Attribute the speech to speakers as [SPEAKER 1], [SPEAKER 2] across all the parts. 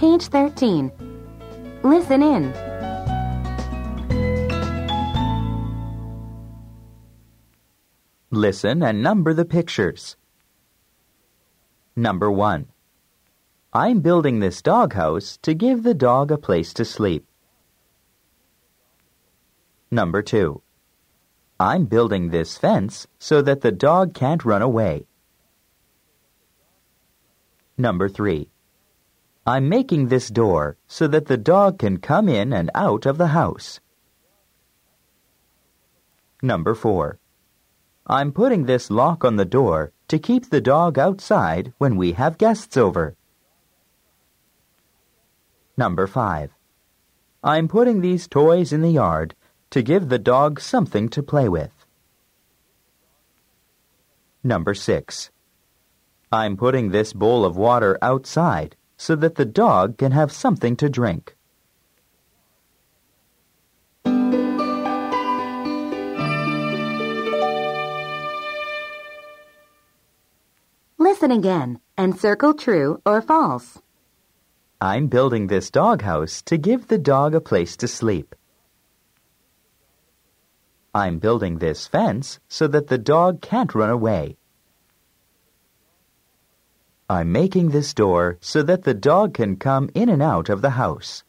[SPEAKER 1] Page 13. Listen in.
[SPEAKER 2] Listen and number the pictures. Number 1. I'm building this doghouse to give the dog a place to sleep. Number 2. I'm building this fence so that the dog can't run away. Number 3. I'm making this door so that the dog can come in and out of the house. Number 4. I'm putting this lock on the door to keep the dog outside when we have guests over. Number 5. I'm putting these toys in the yard to give the dog something to play with. Number 6. I'm putting this bowl of water outside so that the dog can have something to drink.
[SPEAKER 1] Listen again and circle true or false.
[SPEAKER 2] I'm building this doghouse to give the dog a place to sleep. I'm building this fence so that the dog can't run away. I'm making this door so that the dog can come in and out of the house.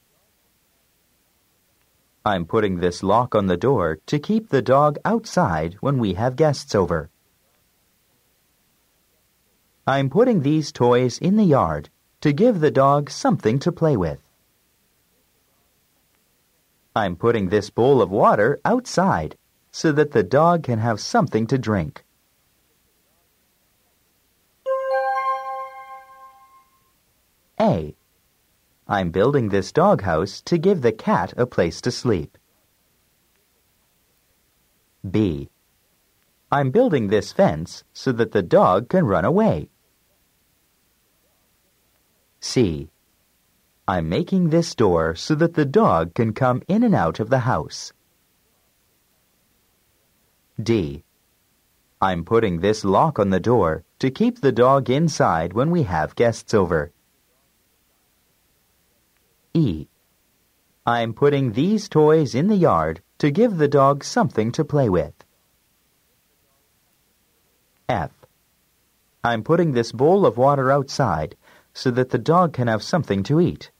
[SPEAKER 2] I'm putting this lock on the door to keep the dog outside when we have guests over. I'm putting these toys in the yard to give the dog something to play with. I'm putting this bowl of water outside so that the dog can have something to drink. A. I'm building this doghouse to give the cat a place to sleep. B. I'm building this fence so that the dog can run away. C. I'm making this door so that the dog can come in and out of the house. D. I'm putting this lock on the door to keep the dog inside when we have guests over. E. I'm putting these toys in the yard to give the dog something to play with. F. I'm putting this bowl of water outside so that the dog can have something to eat.